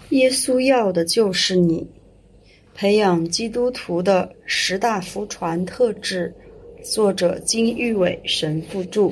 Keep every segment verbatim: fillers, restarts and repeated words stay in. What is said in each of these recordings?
耶稣要的就是你。培养基督徒的十大福传特质，作者金玉伟神父著。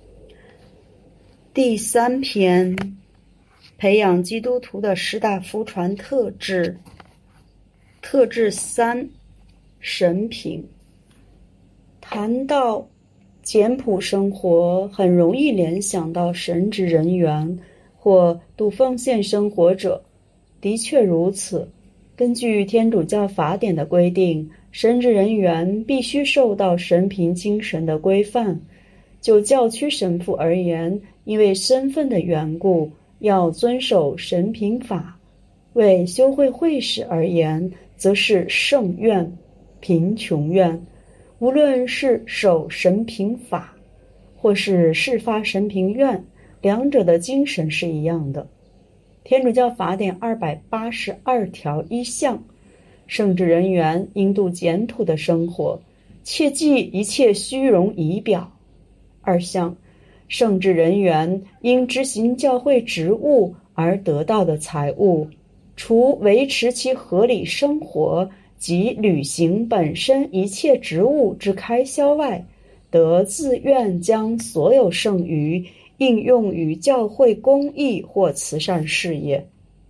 第三篇，培养基督徒的十大福传特质。特质三，神品。谈到简朴生活，很容易联想到神职人员或度奉献生活者，的确如此。根据天主教法典的规定，神职人员必须受到神平精神的规范。就教区神父而言，因为身份的缘故，要遵守神平法；为修会会士而言，则是圣愿、贫穷愿。无论是守神平法，或是释发神平愿，两者的精神是一样的。天主教法典二百八十二条一项，圣职人员应度简朴的生活，切忌一切虚荣仪表。二项，圣职人员应执行教会职务而得到的财物，除维持其合理生活及履行本身一切职务之开销外，得自愿将所有剩余应用于教会公益或慈善事业。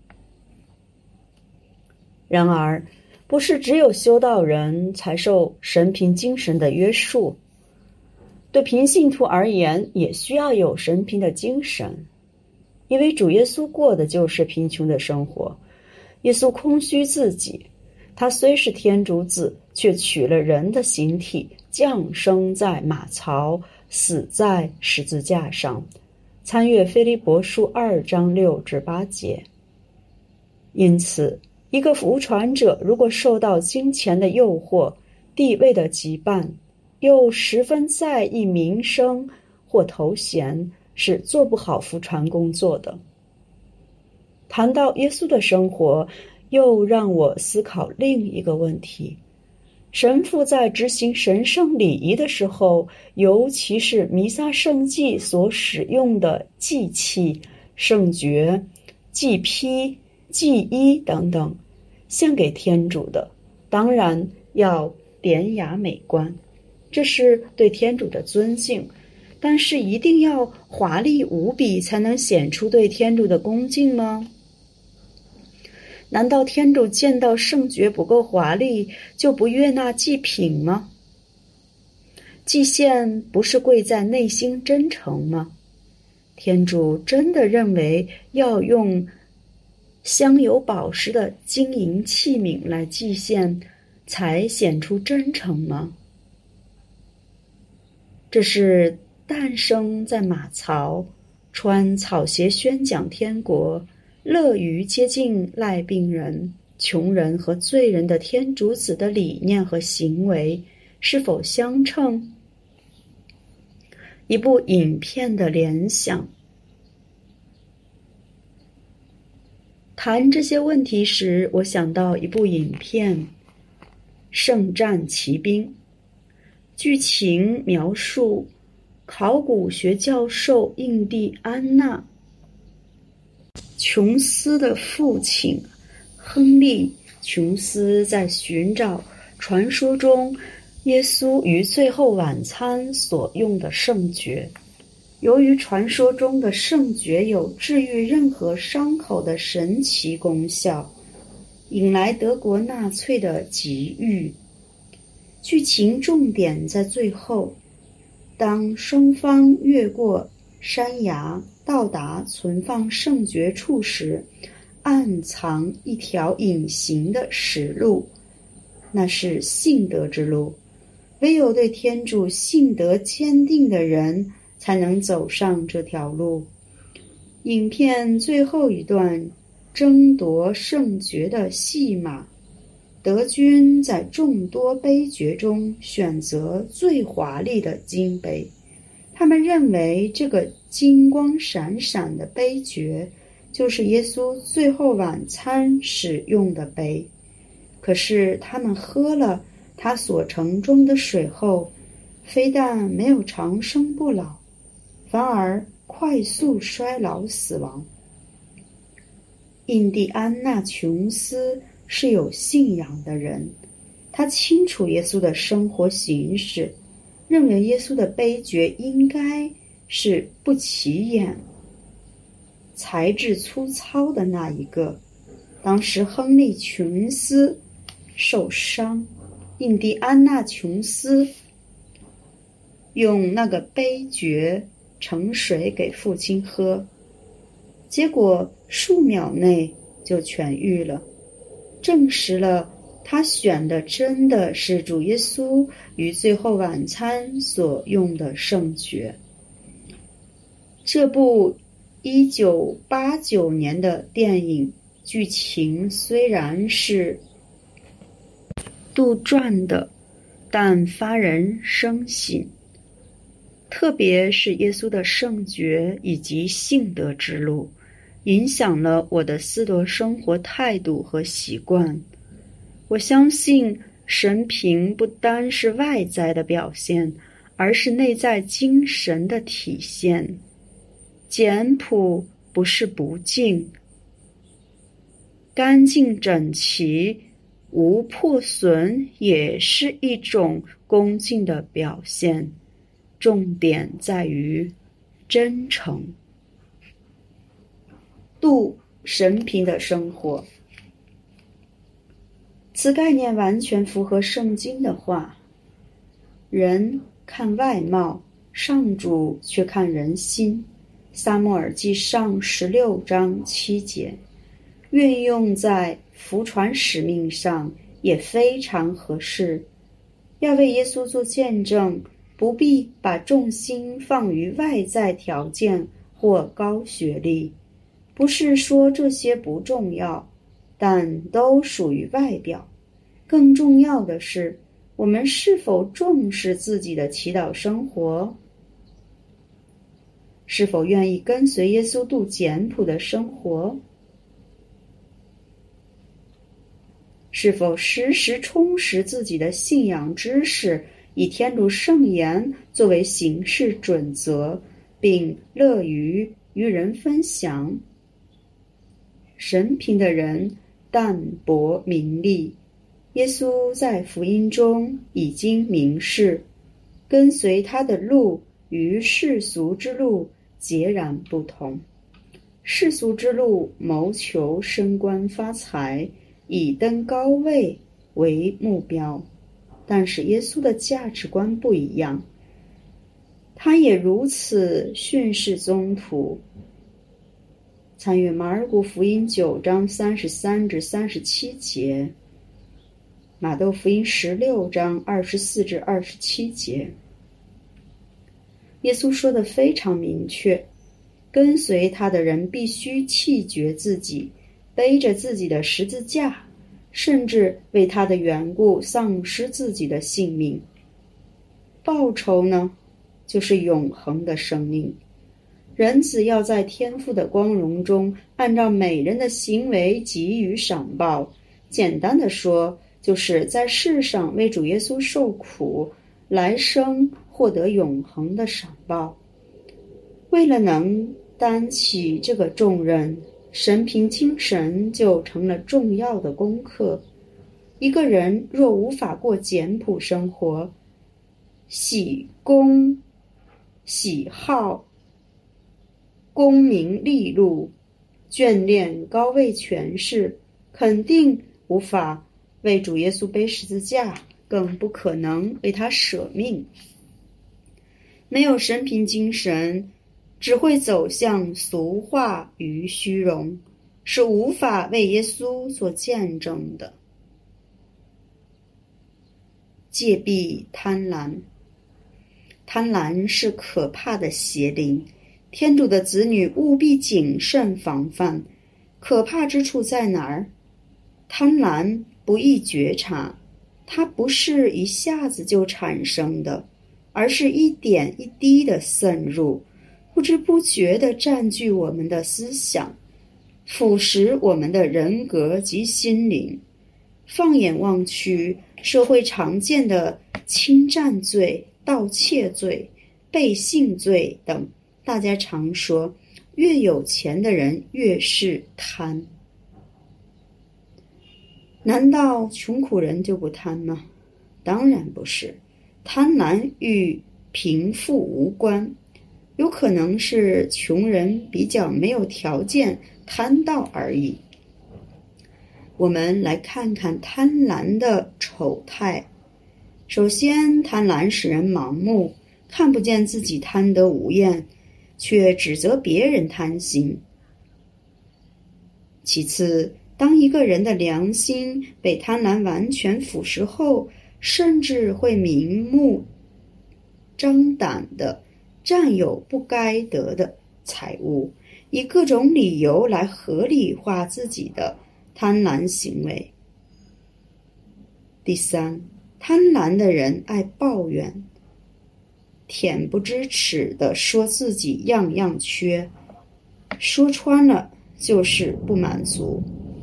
然而，不是只有修道人才受神平精神的约束，对平信徒而言也需要有神平的精神，因为主耶稣过的就是贫穷的生活。耶稣空虚自己，他虽是天主子，却取了人的形体，降生在马槽，死在十字架上。参阅腓立伯书二章六至八节。因此，一个福传者如果受到金钱的诱惑、地位的羁绊，又十分在意名声或头衔，是做不好福传工作的。谈到耶稣的生活，又让我思考另一个问题：神父在执行神圣礼仪的时候，尤其是弥撒圣祭所使用的祭器、圣爵、祭披、祭衣等等，献给天主的，当然要典雅美观，这是对天主的尊敬，但是一定要华丽无比才能显出对天主的恭敬吗？难道天主见到圣爵不够华丽，就不悦纳祭品吗？祭献不是贵在内心真诚吗？天主真的认为要用镶有宝石的金银器皿来祭献，才显出真诚吗？这是诞生在马槽，穿草鞋宣讲天国，乐于接近赖病人、穷人和罪人的天主子的理念和行为是否相称？一部影片的联想。谈这些问题时，我想到一部影片《圣战骑兵》，剧情描述考古学教授印第安纳琼斯的父亲亨利·琼斯在寻找传说中耶稣于最后晚餐所用的圣爵。由于传说中的圣爵有治愈任何伤口的神奇功效，引来德国纳粹的急欲。剧情重点在最后，当双方越过山崖到达存放圣爵处时，暗藏一条隐形的实路，那是信德之路。唯有对天主信德坚定的人才能走上这条路。影片最后一段争夺圣爵的戏码，德军在众多杯爵中选择最华丽的金杯，他们认为这个金光闪闪的杯爵就是耶稣最后晚餐使用的杯。可是他们喝了他所盛装的水后，非但没有长生不老，反而快速衰老死亡。 印第安纳琼斯是有信仰的人，他清楚耶稣的生活形式，认为耶稣的悲剧应该是不起眼、材质粗糙的那一个。当时亨利·琼斯受伤，印第安纳琼斯用那个杯爵盛水给父亲喝，结果数秒内就痊愈了，证实了他选的真的是主耶稣于最后晚餐所用的圣爵。这部一九八九年的电影剧情虽然是杜撰的，但发人深省，特别是耶稣的圣爵以及信德之路，影响了我的思夺生活态度和习惯。我相信神平不单是外在的表现，而是内在精神的体现。简朴不是不敬，干净整齐无破损也是一种恭敬的表现，重点在于真诚。度神平的生活，此概念完全符合圣经的话，人看外貌，上主却看人心。撒母耳记上十六章七节，运用在福传使命上也非常合适。要为耶稣做见证，不必把重心放于外在条件或高学历，不是说这些不重要，但都属于外表。更重要的是，我们是否重视自己的祈祷生活？是否愿意跟随耶稣度简朴的生活？是否时时充实自己的信仰知识，以天主圣言作为行事准则，并乐于与人分享？神平的人淡泊名利，耶稣在福音中已经明示，跟随他的路与世俗之路截然不同。世俗之路谋求升官发财，以登高位为目标，但是耶稣的价值观不一样，他也如此训示宗徒。参阅马尔谷福音九章三十三至三十七节，马窦福音十六章二十四至二十七节。耶稣说得非常明确，跟随他的人必须弃绝自己，背着自己的十字架，甚至为他的缘故丧失自己的性命。报酬呢，就是永恒的生命。人子要在天父的光荣中，按照每人的行为给予赏报。简单的说，就是在世上为主耶稣受苦，来生获得永恒的赏报。为了能担起这个重任，神平精神就成了重要的功课。一个人若无法过简朴生活，喜功、喜好、功名利禄，眷恋高位权势，肯定无法为主耶稣背十字架，更不可能为他舍命。没有神平精神，只会走向俗化与虚荣，是无法为耶稣做见证的。戒避贪婪，贪婪是可怕的邪灵，天主的子女务必谨慎防范。可怕之处在哪儿？贪婪不易觉察，它不是一下子就产生的，而是一点一滴的渗入，不知不觉地占据我们的思想，腐蚀我们的人格及心灵。放眼望去，社会常见的侵占罪、盗窃罪、背信罪等，大家常说越有钱的人越是贪。 难道穷苦人就不贪吗？当然不是，贪婪与贫富无关，有可能是穷人比较没有条件贪到而已。我们来看看贪婪的丑态。首先，贪婪使人盲目，看不见自己贪得无厌，却指责别人贪心。其次，当一个人的良心被贪婪完全腐蚀后，甚至会明目张胆地占有不该得的财物，以各种理由来合理化自己的贪婪行为。第三，贪婪的人爱抱怨，恬不知耻地说自己样样缺，说穿了就是不满足。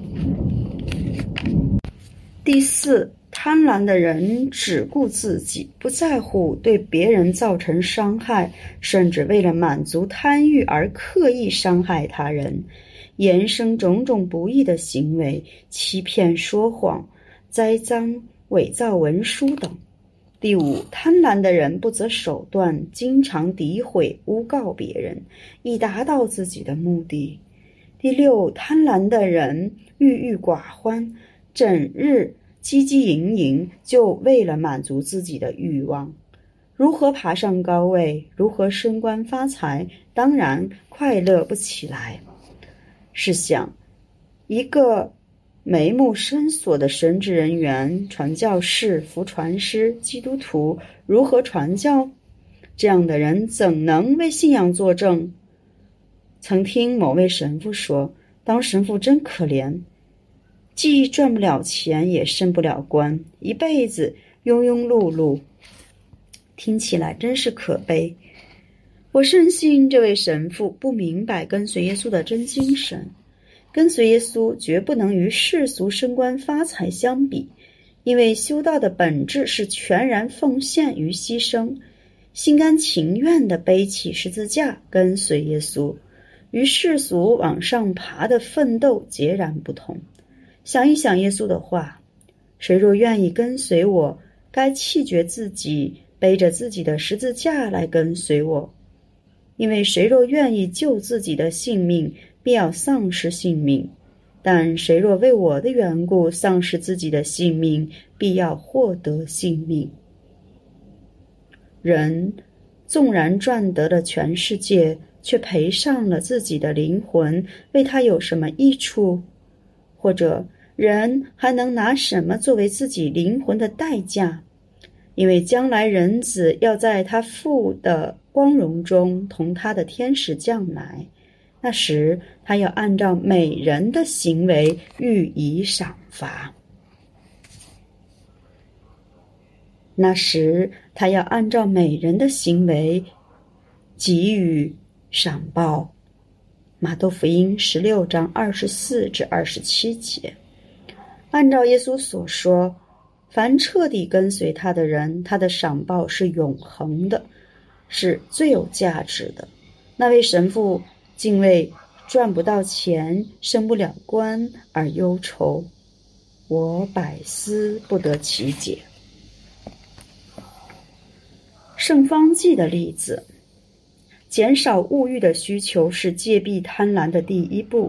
第四，贪婪的人只顾自己，不在乎对别人造成伤害，甚至为了满足贪欲而刻意伤害他人，衍生种种不义的行为，欺骗、说谎、栽赃、伪造文书等。第五，贪婪的人不择手段，经常诋毁、诬告别人，以达到自己的目的。第六，贪婪的人郁郁寡欢，整日汲汲营营，就为了满足自己的欲望。如何爬上高位，如何升官发财，当然快乐不起来。试想，一个眉目深锁的神职人员、传教士、服传师、基督徒如何传教？这样的人怎能为信仰作证？曾听某位神父说，当神父真可怜，既赚不了钱，也升不了官，一辈子庸庸碌碌，听起来真是可悲。我深信这位神父不明白跟随耶稣的真精神。跟随耶稣绝不能与世俗升官发财相比，因为修道的本质是全然奉献与牺牲，心甘情愿地背起十字架跟随耶稣，与世俗往上爬的奋斗截然不同。想一想耶稣的话，谁若愿意跟随我，该弃绝自己，背着自己的十字架来跟随我。因为谁若愿意救自己的性命，必要丧失性命，但谁若为我的缘故丧失自己的性命，必要获得性命。人纵然赚得了全世界，却赔上了自己的灵魂，为他有什么益处？或者人还能拿什么作为自己灵魂的代价？因为将来人子要在他父的光荣中同他的天使降来，那时他要按照每人的行为予以赏罚。那时他要按照每人的行为给予赏报。马窦福音十六章二十四至二十七节。按照耶稣所说，凡彻底跟随他的人，他的赏报是永恒的，是最有价值的。那位神父竟为赚不到钱、升不了官而忧愁，我百思不得其解。圣方济的例子，减少物欲的需求是戒避贪婪的第一步。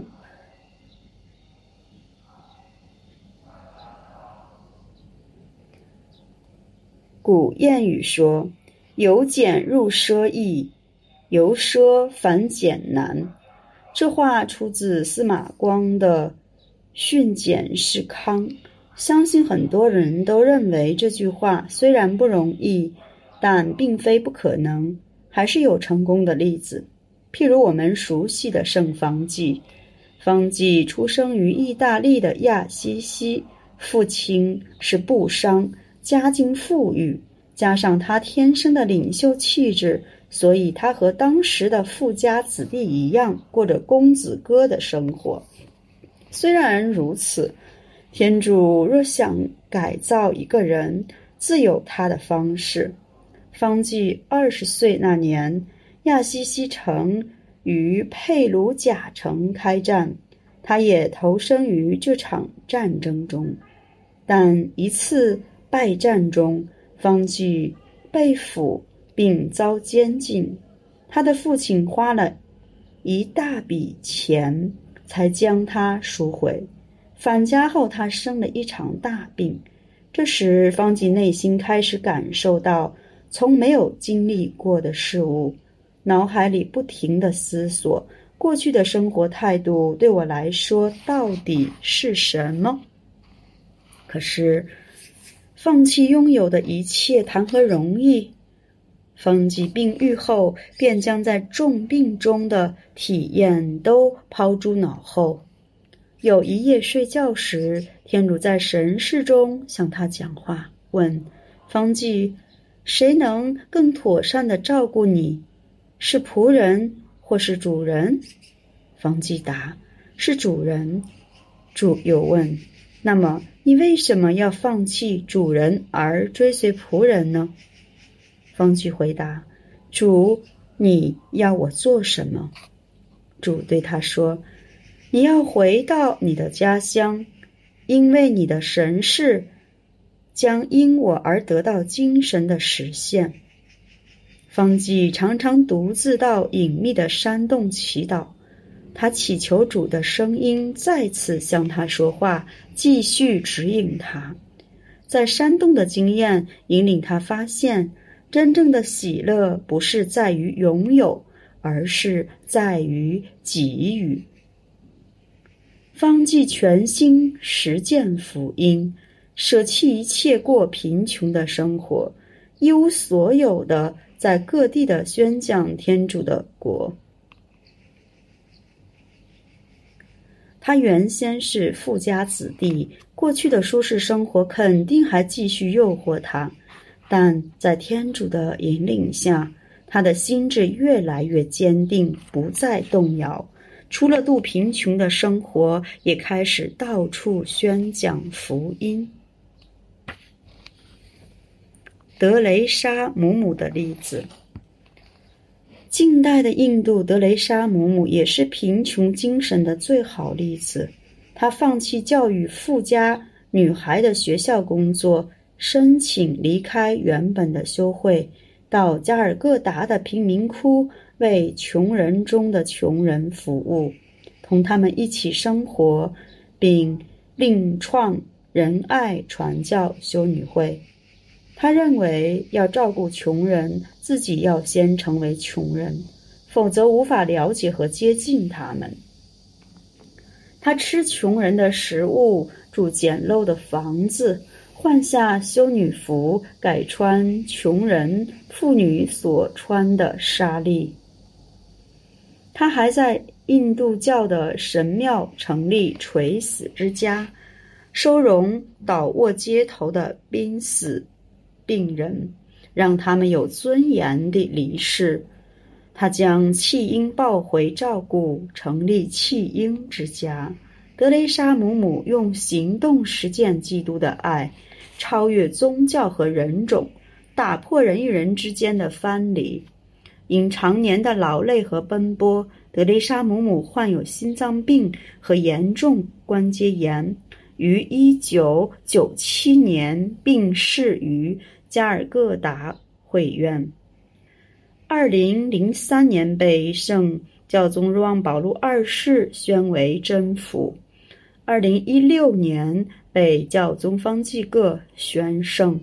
古谚语说，由俭入奢易，由奢反俭难。这话出自司马光的《训俭示康》，相信很多人都认为这句话虽然不容易，但并非不可能，还是有成功的例子。譬如我们熟悉的圣方济。方济出生于意大利的亚西西，父亲是布商，家境富裕，加上他天生的领袖气质，所以他和当时的富家子弟一样，过着公子哥的生活。虽然如此，天主若想改造一个人，自有他的方式。方济二十岁那年，亚西西城与佩鲁贾城开战，他也投身于这场战争中。 但一次败战中，方济被俘并遭监禁，他的父亲花了一大笔钱才将他赎回。返家后，他生了一场大病，这时方济内心开始感受到从没有经历过的事物，脑海里不停地思索，过去的生活态度对我来说到底是什么？可是放弃拥有的一切谈何容易？方济病愈后，便将在重病中的体验都抛诸脑后。有一夜睡觉时，天主在神视中向他讲话，问方济：谁能更妥善地照顾你？是仆人或是主人？方济答：是主人。主又问：那么你为什么要放弃主人而追随仆人呢？方济回答：主，你要我做什么？主对他说：你要回到你的家乡，因为你的神事将因我而得到精神的实现。方济常常独自到隐秘的山洞祈祷，他祈求主的声音再次向他说话，继续指引他。在山洞的经验引领他发现，真正的喜乐不是在于拥有，而是在于给予。方济全心实践福音，舍弃一切过贫穷的生活，一无所有的在各地的宣讲天主的国。他原先是富家子弟，过去的舒适生活肯定还继续诱惑他，但在天主的引领下，他的心智越来越坚定，不再动摇。除了度贫穷的生活，也开始到处宣讲福音。德雷莎姆姆的例子。近代的印度德雷莎姆姆也是贫穷精神的最好例子。她放弃教育富家女孩的学校工作，申请离开原本的修会，到加尔各答的贫民窟为穷人中的穷人服务，同他们一起生活，并另创仁爱传教修女会。他认为要照顾穷人，自己要先成为穷人，否则无法了解和接近他们。他吃穷人的食物，住简陋的房子，换下修女服，改穿穷人妇女所穿的纱丽。他还在印度教的神庙成立垂死之家，收容倒卧街头的濒死病人，让他们有尊严地离世。他将弃婴抱回照顾，成立弃婴之家。德雷莎姆姆用行动实践基督的爱，超越宗教和人种，打破人与人之间的藩篱。因常年的劳累和奔波，德雷莎姆姆患有心脏病和严重关节炎，于一九九七年病逝于加尔各答会院。二零零三年被圣教宗若望保禄二世宣为真福。二零一六年被教宗方济各宣圣。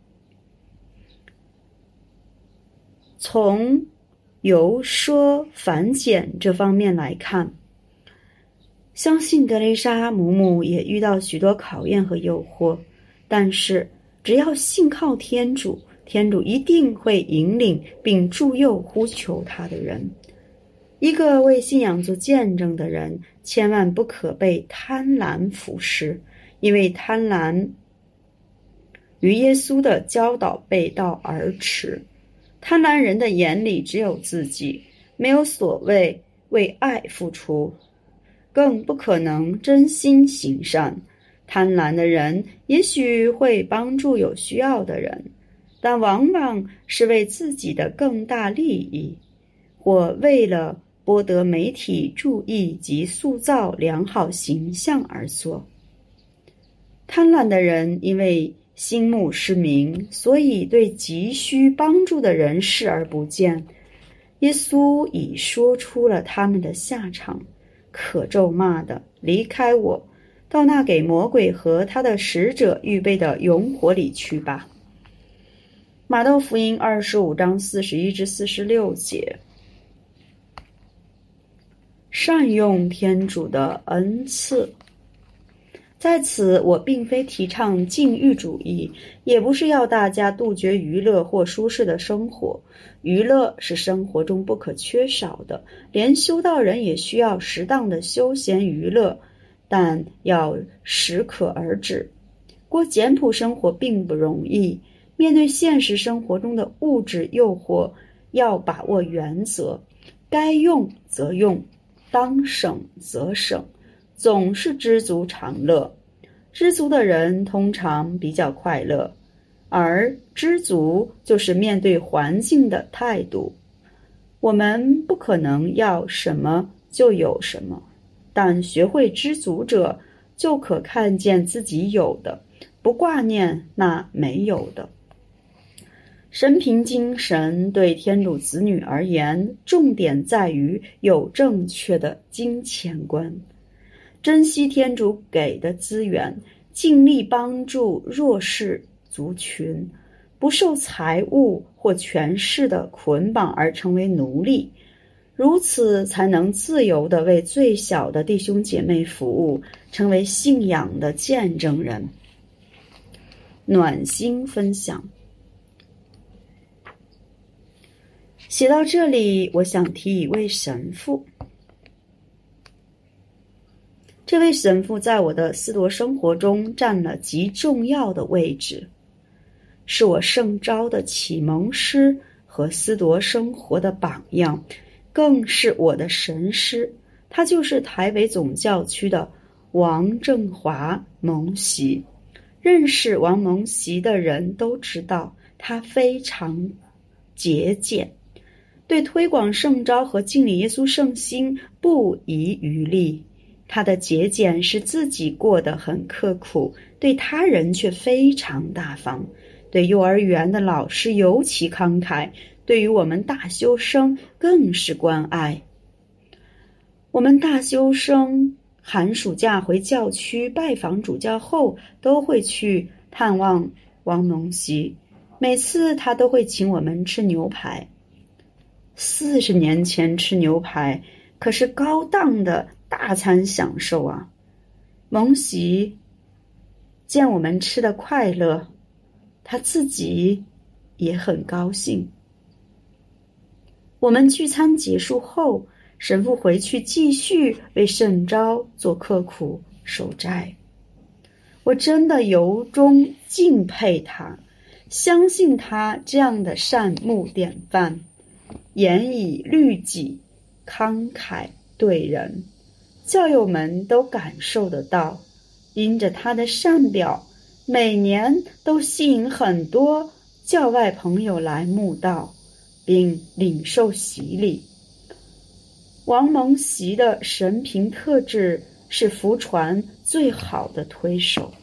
从由奢反俭这方面来看，相信德雷莎姆姆也遇到许多考验和诱惑，但是只要信靠天主，天主一定会引领并助佑呼求他的人。一个为信仰做见证的人，千万不可被贪婪腐蚀，因为贪婪与耶稣的教导背道而驰。贪婪人的眼里只有自己，没有所谓为爱付出，更不可能真心行善。贪婪的人也许会帮助有需要的人，但往往是为自己的更大利益，或为了博得媒体注意及塑造良好形象而做。 贪婪的人因为心目失明，所以对急需帮助的人视而不见。耶稣已说出了他们的下场，可咒骂的，离开我，到那给魔鬼和他的使者预备的永火里去吧。马窦福音二十五章四十一至四十六节。善用天主的恩赐。在此，我并非提倡禁欲主义，也不是要大家杜绝娱乐或舒适的生活。娱乐是生活中不可缺少的，连修道人也需要适当的休闲娱乐，但要适可而止。过简朴生活并不容易，面对现实生活中的物质诱惑，要把握原则，该用则用，当省则省，总是知足常乐。知足的人通常比较快乐，而知足就是面对环境的态度。我们不可能要什么就有什么，但学会知足者就可看见自己有的，不挂念那没有的。神平精神对天主子女而言，重点在于有正确的金钱观，珍惜天主给的资源，尽力帮助弱势族群，不受财物或权势的捆绑而成为奴隶，如此才能自由地为最小的弟兄姐妹服务，成为信仰的见证人。暖心分享。写到这里，我想提一位神父。这位神父在我的思铎生活中占了极重要的位置，是我圣召的启蒙师和思铎生活的榜样，更是我的神师。他就是台北总教区的王正华蒙习。认识王蒙习的人都知道，他非常节俭，对推广圣召和敬礼耶稣圣心不遗余力。他的节俭使自己过得很刻苦，对他人却非常大方，对幼儿园的老师尤其慷慨，对于我们大修生更是关爱。我们大修生寒暑假回教区拜访主教后，都会去探望王蒙习，每次他都会请我们吃牛排。四十年前吃牛排可是高档的大餐享受啊！蒙习见我们吃得快乐，他自己也很高兴。我们聚餐结束后，神父回去继续为圣召做刻苦守斋。我真的由衷敬佩他，相信他这样的善牧典范，严以律己，慷慨对人，教友们都感受得到。因着他的善表，每年都吸引很多教外朋友来慕道，并领受洗礼。王蒙习的神平特质是福传最好的推手。